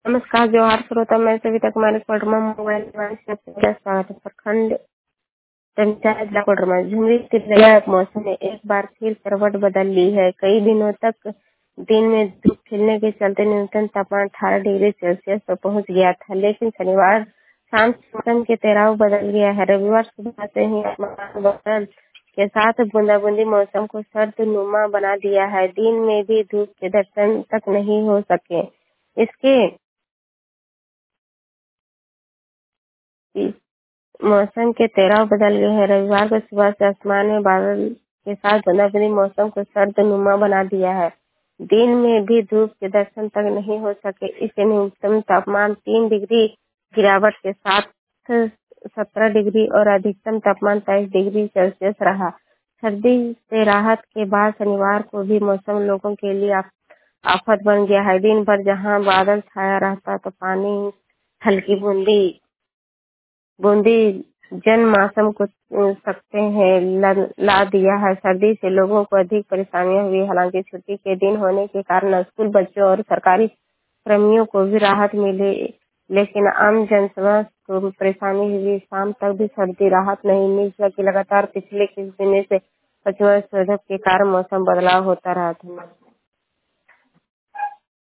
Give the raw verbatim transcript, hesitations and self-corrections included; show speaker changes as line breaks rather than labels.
नमस्कार जोहार श्रोता, मैं सविता कुमारी कोडरमा मोबाइल डिवाइस से आपका स्वागत है। प्रखंड पंचायत जिला कोडरमा झुमरी तिरैया मौसम ने एक बार फिर करवट बदल ली है। कई दिनों तक दिन में धूप खिलने के चलते न्यूनतम तापमान अठारह डिग्री सेल्सियस पर पहुंच गया था, लेकिन शनिवार शाम से मौसम के तेराव बदल गया है। रविवार सुबह से ही आसमान बदल के साथ बूंदाबूंदी मौसम को सर्द नुमा बना दिया है। दिन में भी धूप के दर्शन तक नहीं हो सके। इसके मौसम के तेराव बदल गए हैं। रविवार को सुबह से आसमान में बादल के साथ बूंदाबांदी मौसम को सर्द नुमा बना दिया है। दिन में भी धूप के दर्शन तक नहीं हो सके। इससे न्यूनतम तापमान तीन डिग्री गिरावट के साथ सत्रह डिग्री और अधिकतम तापमान तेईस डिग्री सेल्सियस रहा। सर्दी से राहत के बाद शनिवार को भी मौसम लोगों के लिए आप, आफत बन गया है। दिन भर जहां बादल छाया रहता तो पानी हल्की बूंदी बूंदी जन मौसम को अ, सकते हैं ला, ला दिया है। सर्दी से लोगों को अधिक परेशानियां हुई। हालांकि छुट्टी के दिन होने के कारण स्कूल बच्चों और सरकारी कर्मियों को भी राहत मिली, लेकिन आम जनसमूह को परेशानी हुई। शाम तक भी सर्दी राहत नहीं मिली, क्योंकि लगातार पिछले कुछ दिनों से पश्चिमी विक्षोभ के कारण मौसम बदलाव होता रहा था।